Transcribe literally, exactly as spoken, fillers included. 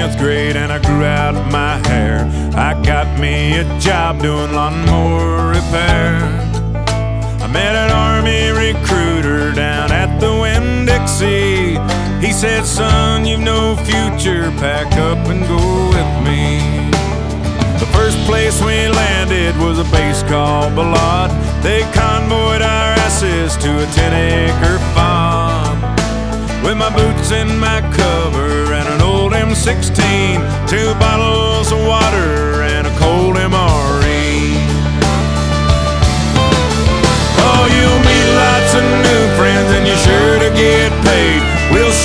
tenth grade and I grew out my hair. I got me a job doing lawnmower repair. I met an army recruiter down at the Winn-Dixie. He said, son, you've no future, pack up and go with me. The first place we landed was a base called Balad. They convoyed our asses to a ten acre farm. With my boots and my cover and an old M sixteen, two bottles of water and a cold M R E. Oh, you'll meet lots of new friends and you're sure to get paid. We'll